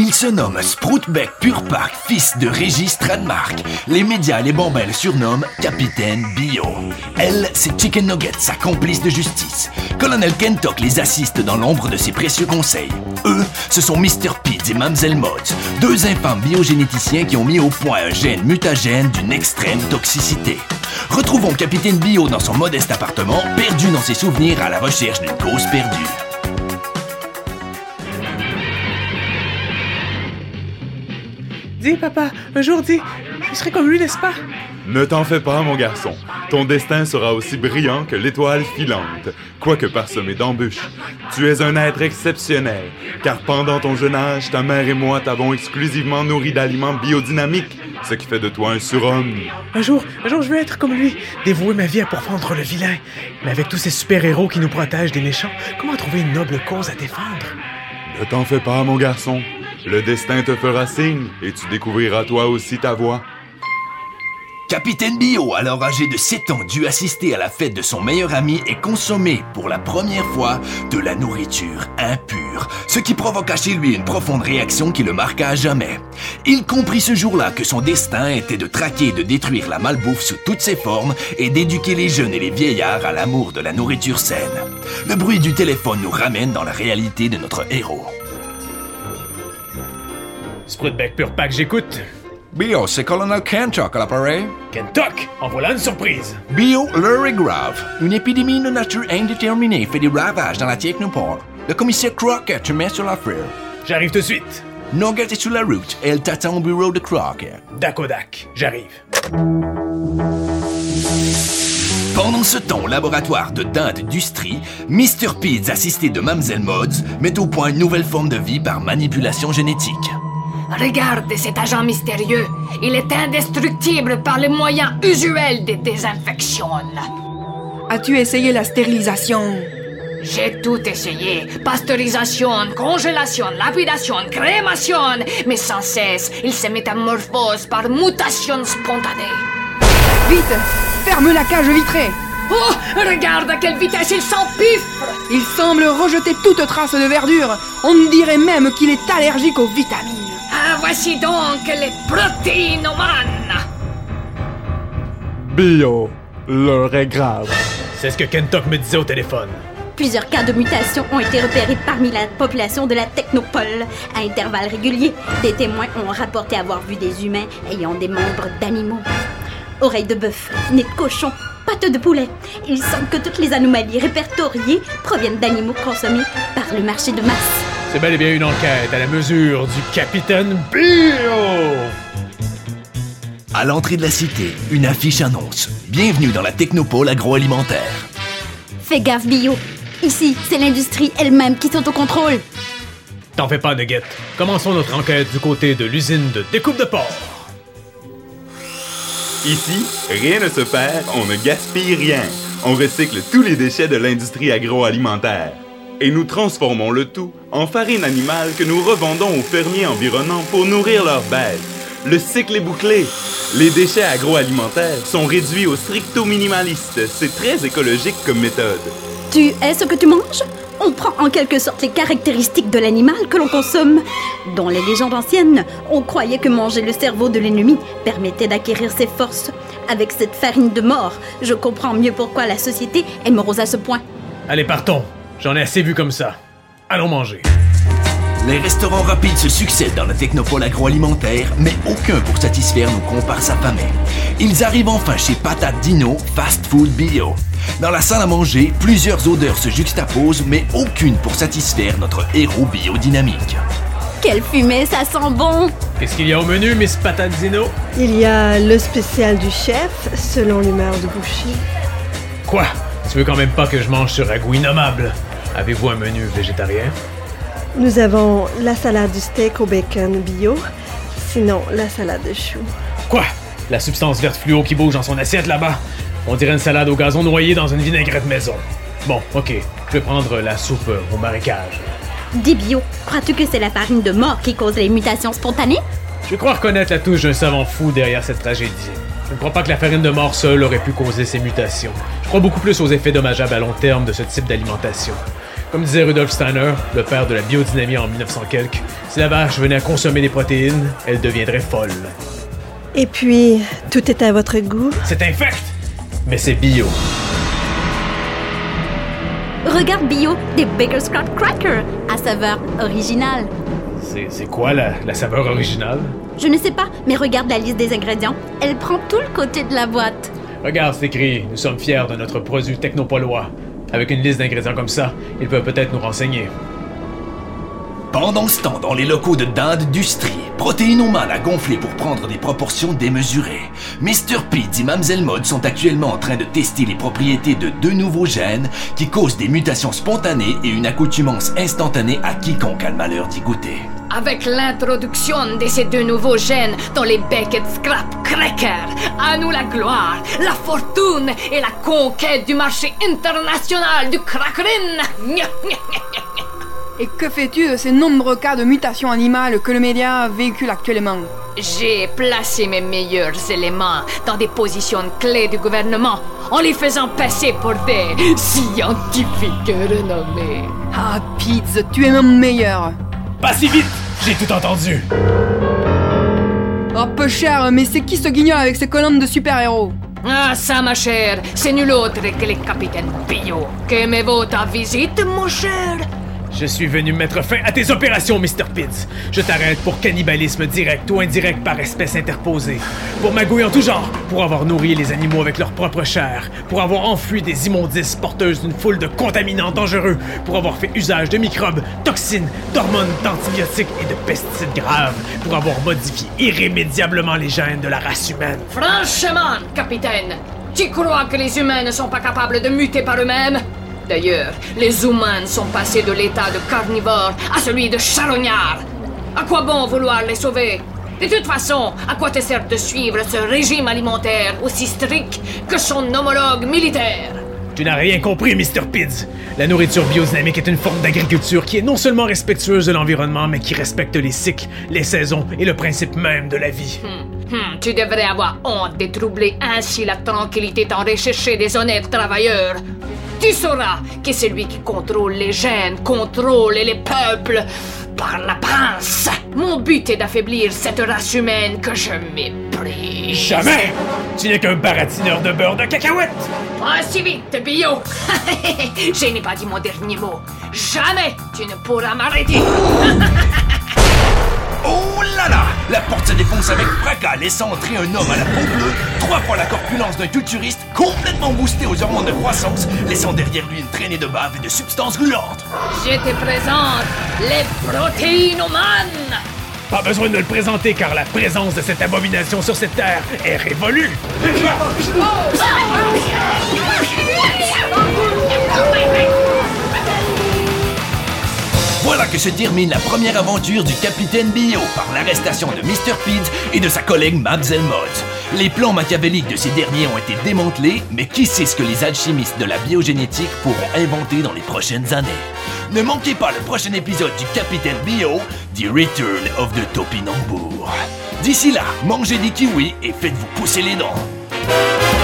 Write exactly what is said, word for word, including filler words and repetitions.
Il se nomme Sproutbeck Purpak, fils de Régis Stradmark. Les médias et les bambins le surnomment Capitaine Bio. Elle, c'est Chicken Nugget, sa complice de justice. Colonel Kentuck les assiste dans l'ombre de ses précieux conseils. Eux, ce sont mister Pids et Mamselle Mods, deux infâmes biogénéticiens qui ont mis au point un gène mutagène d'une extrême toxicité. Retrouvons Capitaine Bio dans son modeste appartement, perdu dans ses souvenirs à la recherche d'une cause perdue. Dis, papa, un jour, dis, je serai comme lui, n'est-ce pas? Ne t'en fais pas, mon garçon. Ton destin sera aussi brillant que l'étoile filante, quoique parsemé d'embûches. Tu es un être exceptionnel, car pendant ton jeune âge, ta mère et moi t'avons exclusivement nourri d'aliments biodynamiques, ce qui fait de toi un surhomme. Un jour, un jour, je veux être comme lui, dévouer ma vie à pourfendre le vilain. Mais avec tous ces super-héros qui nous protègent des méchants, comment trouver une noble cause à défendre? Ne t'en fais pas, mon garçon. Le destin te fera signe, et tu découvriras toi aussi ta voie. Capitaine Bio, alors âgé de sept ans, dut assister à la fête de son meilleur ami et consommer, pour la première fois, de la nourriture impure, ce qui provoqua chez lui une profonde réaction qui le marqua à jamais. Il comprit ce jour-là que son destin était de traquer et de détruire la malbouffe sous toutes ses formes et d'éduquer les jeunes et les vieillards à l'amour de la nourriture saine. Le bruit du téléphone nous ramène dans la réalité de notre héros. Sproutbeck Purpak, j'écoute. Bio, c'est Colonel Kentuck à l'appareil. Kentuck, en voilà une surprise. Bio, l'heure est grave. Une épidémie de nature indéterminée fait des ravages dans la Technopole. Le commissaire Crockett te met sur l'affaire. J'arrive tout de suite. Nugget est sur la route et elle t'attend au bureau de Crockett. Dakodak, j'arrive. Pendant ce temps, au laboratoire de dinde d'Ustrie, mister Pids, assisté de Mamselle Mods, met au point une nouvelle forme de vie par manipulation génétique. Regarde cet agent mystérieux. Il est indestructible par les moyens usuels de désinfection. As-tu essayé la stérilisation? J'ai tout essayé. Pasteurisation, congélation, lapidation, crémation. Mais sans cesse, il se métamorphose par mutation spontanée. Vite! Ferme la cage vitrée! Oh! Regarde à quelle vitesse il s'empiffre! Il semble rejeter toute trace de verdure. On dirait même qu'il est allergique aux vitamines. Ah, voici donc les protéinomanes! Bio, l'heure est grave. C'est ce que Kentuck me disait au téléphone. Plusieurs cas de mutation ont été repérés parmi la population de la Technopole. À intervalles réguliers, des témoins ont rapporté avoir vu des humains ayant des membres d'animaux. Oreilles de bœuf, nez de cochon, pattes de poulet. Il semble que toutes les anomalies répertoriées proviennent d'animaux consommés par le marché de masse. C'est bel et bien une enquête à la mesure du Capitaine Bio! À l'entrée de la cité, une affiche annonce « Bienvenue dans la Technopole agroalimentaire ». Fais gaffe, Bio. Ici, c'est l'industrie elle-même qui est au contrôle. T'en fais pas, Nugget. Commençons notre enquête du côté de l'usine de découpe de porc. Ici, rien ne se perd, on ne gaspille rien. On recycle tous les déchets de l'industrie agroalimentaire. Et nous transformons le tout en farine animale que nous revendons aux fermiers environnants pour nourrir leurs bêtes. Le cycle est bouclé. Les déchets agroalimentaires sont réduits au stricto minimaliste. C'est très écologique comme méthode. Tu es ce que tu manges? On prend en quelque sorte les caractéristiques de l'animal que l'on consomme. Dans les légendes anciennes, on croyait que manger le cerveau de l'ennemi permettait d'acquérir ses forces. Avec cette farine de mort, je comprends mieux pourquoi la société est morose à ce point. Allez, partons. J'en ai assez vu comme ça. Allons manger. Les restaurants rapides se succèdent dans la Technopole agroalimentaire, mais aucun pour satisfaire nos comparses affamés. Ils arrivent enfin chez Patate Dino, Fast Food Bio. Dans la salle à manger, plusieurs odeurs se juxtaposent, mais aucune pour satisfaire notre héros biodynamique. Quelle fumée, ça sent bon! Qu'est-ce qu'il y a au menu, Miss Patate Dino? Il y a le spécial du chef, selon l'humeur du boucher. Quoi? Tu veux quand même pas que je mange ce ragoût innommable? Avez-vous un menu végétarien? Nous avons la salade du steak au bacon bio, sinon la salade de choux. Quoi? La substance verte fluo qui bouge dans son assiette là-bas? On dirait une salade au gazon noyée dans une vinaigrette maison. Bon, ok, je vais prendre la soupe au marécage. Dis Bio, crois-tu que c'est la farine de mort qui cause les mutations spontanées? Je crois reconnaître la touche d'un savant fou derrière cette tragédie. Je ne crois pas que la farine de mort seule aurait pu causer ces mutations. Je crois beaucoup plus aux effets dommageables à long terme de ce type d'alimentation. Comme disait Rudolf Steiner, le père de la biodynamie en mille neuf cents quelque, si la vache venait à consommer des protéines, elle deviendrait folle. Et puis, tout est à votre goût? C'est infect, mais c'est bio. Regarde bio des Baker's Crab Crackers à saveur originale. C'est, c'est quoi la, la saveur originale? Je ne sais pas, mais regarde la liste des ingrédients. Elle prend tout le côté de la boîte. Regarde, c'est écrit. Nous sommes fiers de notre produit technopolois. Avec une liste d'ingrédients comme ça, ils peuvent peut-être nous renseigner. Pendant ce temps, dans les locaux de d'industrie, Protéinoman a gonflé pour prendre des proportions démesurées. mister Pids et Mamzelle Mode sont actuellement en train de tester les propriétés de deux nouveaux gènes qui causent des mutations spontanées et une accoutumance instantanée à quiconque a le malheur d'y goûter. Avec l'introduction de ces deux nouveaux gènes dans les Beckett Scrap Crackers, à nous la gloire, la fortune et la conquête du marché international du crackerin. Et que fais-tu de ces nombreux cas de mutations animales que le média véhicule actuellement? J'ai placé mes meilleurs éléments dans des positions clés du gouvernement en les faisant passer pour des scientifiques renommés. Ah, Pids, tu es mon meilleur. Pas si vite! J'ai tout entendu! Oh, peu cher, mais c'est qui ce guignol avec ses colonnes de super-héros? Ah, ça, ma chère, c'est nul autre que le capitaine Bio. Qu'aimez-vous ta visite, mon cher? Je suis venu mettre fin à tes opérations, mister Pids. Je t'arrête pour cannibalisme direct ou indirect par espèce interposée. Pour magouille en tout genre. Pour avoir nourri les animaux avec leur propre chair. Pour avoir enfui des immondices porteuses d'une foule de contaminants dangereux. Pour avoir fait usage de microbes, toxines, d'hormones, d'antibiotiques et de pesticides graves. Pour avoir modifié irrémédiablement les gènes de la race humaine. Franchement, capitaine, tu crois que les humains ne sont pas capables de muter par eux-mêmes? D'ailleurs, les humains sont passés de l'état de carnivore à celui de charognard. À quoi bon vouloir les sauver? De toute façon, à quoi te sert de suivre ce régime alimentaire aussi strict que son homologue militaire? Tu n'as rien compris, mister Pids. La nourriture biodynamique est une forme d'agriculture qui est non seulement respectueuse de l'environnement, mais qui respecte les cycles, les saisons et le principe même de la vie. Hmm. Hmm, tu devrais avoir honte de troubler ainsi la tranquillité tant recherchée des honnêtes travailleurs. Tu sauras que celui qui contrôle les gènes contrôle les peuples par la pince. Mon but est d'affaiblir cette race humaine que je méprise. Jamais! Tu n'es qu'un baratineur de beurre de cacahuète! Pas si vite, Bio! Je n'ai pas dit mon dernier mot. Jamais tu ne pourras m'arrêter! Oh là là! La porte se défonce avec fracas, laissant entrer un homme à la peau bleue, trois fois la corpulence d'un culturiste, complètement boosté aux hormones de croissance, laissant derrière lui une traînée de bave et de substances gluantes. Je te présente les Protéinoman! Pas besoin de le présenter car la présence de cette abomination sur cette terre est révolue! Voilà que se termine la première aventure du Capitaine Bio par l'arrestation de mister Pids et de sa collègue Mamzelle Mode. Les plans machiavéliques de ces derniers ont été démantelés, mais qui sait ce que les alchimistes de la biogénétique pourront inventer dans les prochaines années. Ne manquez pas le prochain épisode du Capitaine Bio, The Return of the Topinambour. D'ici là, mangez des kiwis et faites-vous pousser les dents.